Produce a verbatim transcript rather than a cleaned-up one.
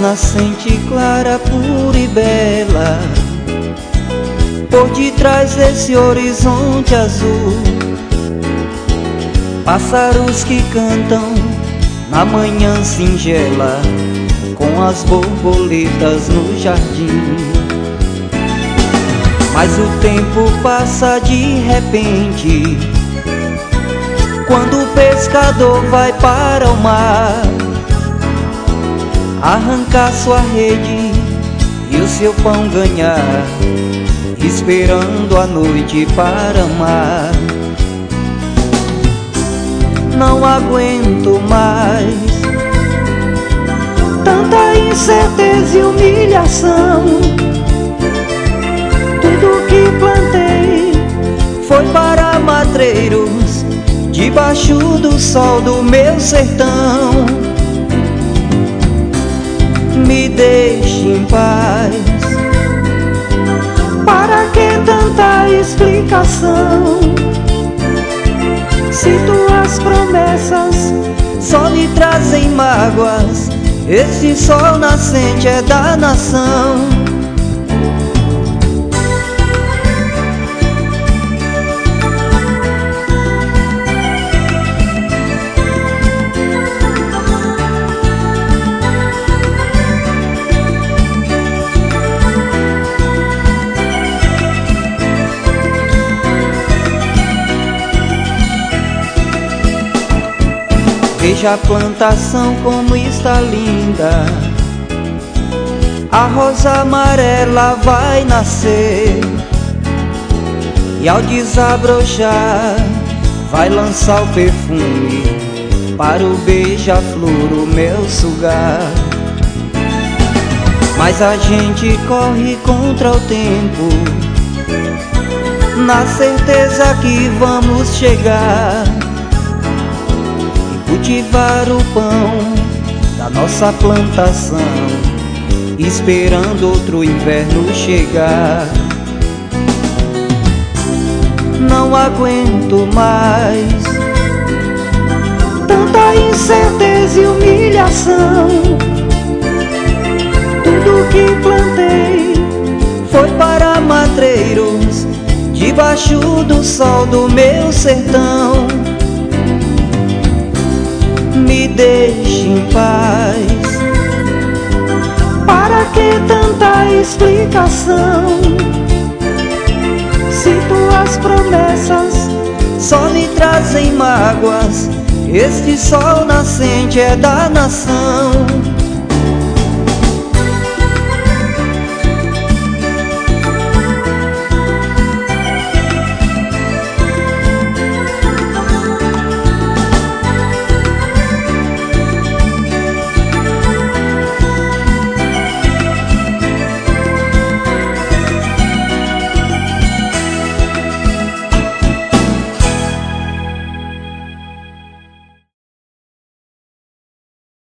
nascente clara, pura e bela, por detrás desse horizonte azul, pássaros que cantam na manhã singela, com as borboletas no jardim. Mas o tempo passa de repente, quando o pescador vai para o mar arrancar sua rede e o seu pão ganhar, esperando a noite para amar. Não aguento mais tanta incerteza e humilhação. Tudo que plantei foi para madreiros debaixo do sol do meu sertão. Me deixe em paz, para que tanta explicação? Se tuas promessas só lhe trazem mágoas, este sol nascente é da nação. Veja a plantação como está linda, a rosa amarela vai nascer, e ao desabrochar vai lançar o perfume para o beija-flor, o meu sugar. Mas a gente corre contra o tempo, na certeza que vamos chegar, cultivar o pão da nossa plantação, esperando outro inverno chegar. Não aguento mais tanta incerteza e humilhação. Tudo que plantei foi para madreiros debaixo do sol do meu sertão. Me deixe em paz, para que tanta explicação? Se tuas promessas só lhe trazem mágoas, este sol nascente é da nação.